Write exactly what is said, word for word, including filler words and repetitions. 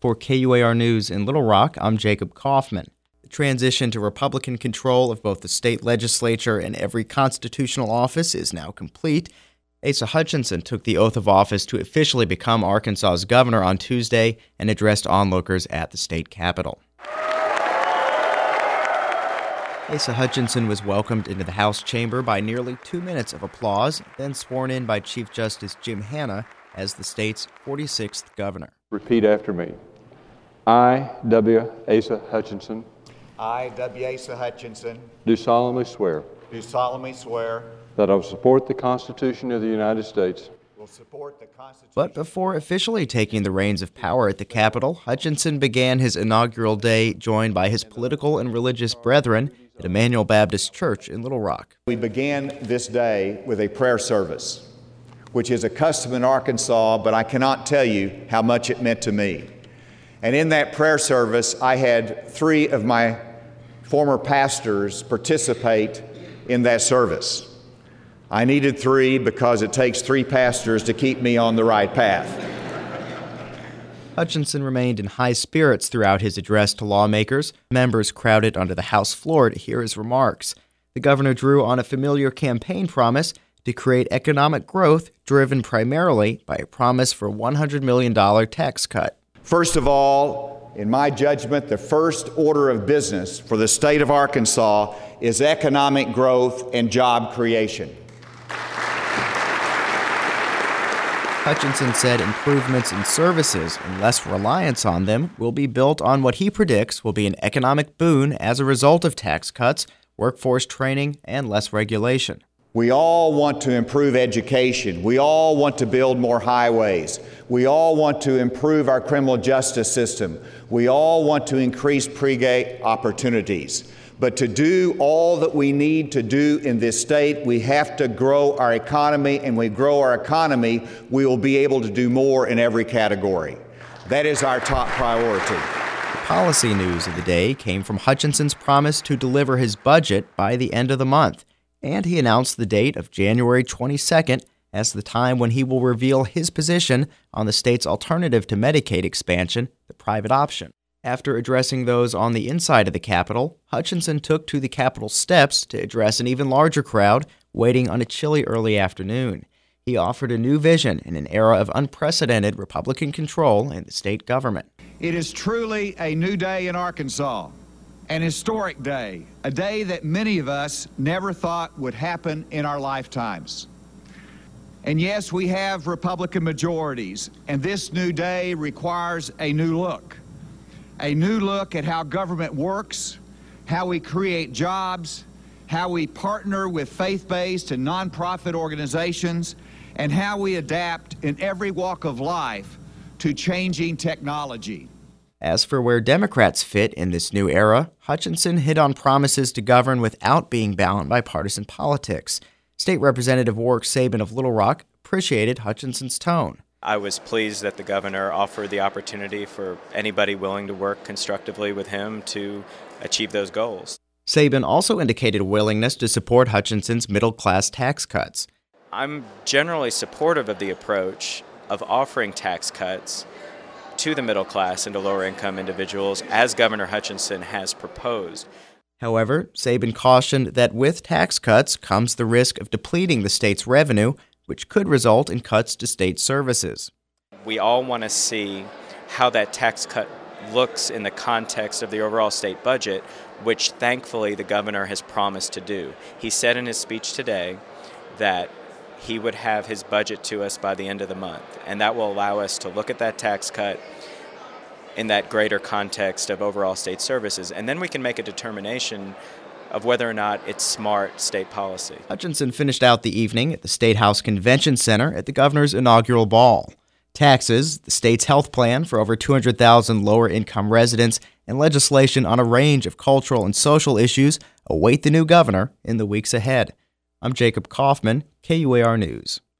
For K U A R News in Little Rock, I'm Jacob Kaufman. The transition to Republican control of both the state legislature and every constitutional office is now complete. Asa Hutchinson took the oath of office to officially become Arkansas's governor on Tuesday and addressed onlookers at the state capitol. Asa Hutchinson was welcomed into the House chamber by nearly two minutes of applause, then sworn in by Chief Justice Jim Hanna as the state's forty-sixth governor. Repeat after me. I, W. Asa Hutchinson, I, W. Asa Hutchinson, do solemnly swear do solemnly swear that I will support the Constitution of the United States. will support the Constitution. But before officially taking the reins of power at the Capitol, Hutchinson began his inaugural day joined by his political and religious brethren at Emmanuel Baptist Church in Little Rock. We began this day with a prayer service, which is a custom in Arkansas, but I cannot tell you how much it meant to me. And in that prayer service, I had three of my former pastors participate in that service. I needed three because it takes three pastors to keep me on the right path. Hutchinson remained in high spirits throughout his address to lawmakers. Members crowded onto the House floor to hear his remarks. The governor drew on a familiar campaign promise to create economic growth driven primarily by a promise for a one hundred million dollars tax cut. First of all, in my judgment, the first order of business for the state of Arkansas is economic growth and job creation. Hutchinson said improvements in services and less reliance on them will be built on what he predicts will be an economic boon as a result of tax cuts, workforce training, and less regulation. We all want to improve education. We all want to build more highways. We all want to improve our criminal justice system. We all want to increase pre-K opportunities. But to do all that we need to do in this state, we have to grow our economy, and when we grow our economy, we will be able to do more in every category. That is our top priority. The policy news of the day came from Hutchinson's promise to deliver his budget by the end of the month, and he announced the date of January twenty-second as the time when he will reveal his position on the state's alternative to Medicaid expansion, the private option. After addressing those on the inside of the Capitol, Hutchinson took to the Capitol steps to address an even larger crowd waiting on a chilly early afternoon. He offered a new vision in an era of unprecedented Republican control in the state government. It is truly a new day in Arkansas, an historic day, a day that many of us never thought would happen in our lifetimes. And yes, we have Republican majorities, and this new day requires a new look. A new look at how government works, how we create jobs, how we partner with faith-based and nonprofit organizations, and how we adapt in every walk of life to changing technology. As for where Democrats fit in this new era, Hutchinson hit on promises to govern without being bound by partisan politics. State Representative Warwick Sabin of Little Rock appreciated Hutchinson's tone. I was pleased that the governor offered the opportunity for anybody willing to work constructively with him to achieve those goals. Sabin also indicated a willingness to support Hutchinson's middle-class tax cuts. I'm generally supportive of the approach of offering tax cuts to the middle class and to lower-income individuals, as Governor Hutchinson has proposed. However, Sabin cautioned that with tax cuts comes the risk of depleting the state's revenue, which could result in cuts to state services. We all want to see how that tax cut looks in the context of the overall state budget, which thankfully the governor has promised to do. He said in his speech today that he would have his budget to us by the end of the month, and that will allow us to look at that tax cut in that greater context of overall state services, and then we can make a determination of whether or not it's smart state policy. Hutchinson finished out the evening at the State House Convention Center at the governor's inaugural ball. Taxes, the state's health plan for over two hundred thousand lower-income residents, and legislation on a range of cultural and social issues await the new governor in the weeks ahead. I'm Jacob Kaufman, K U A R News.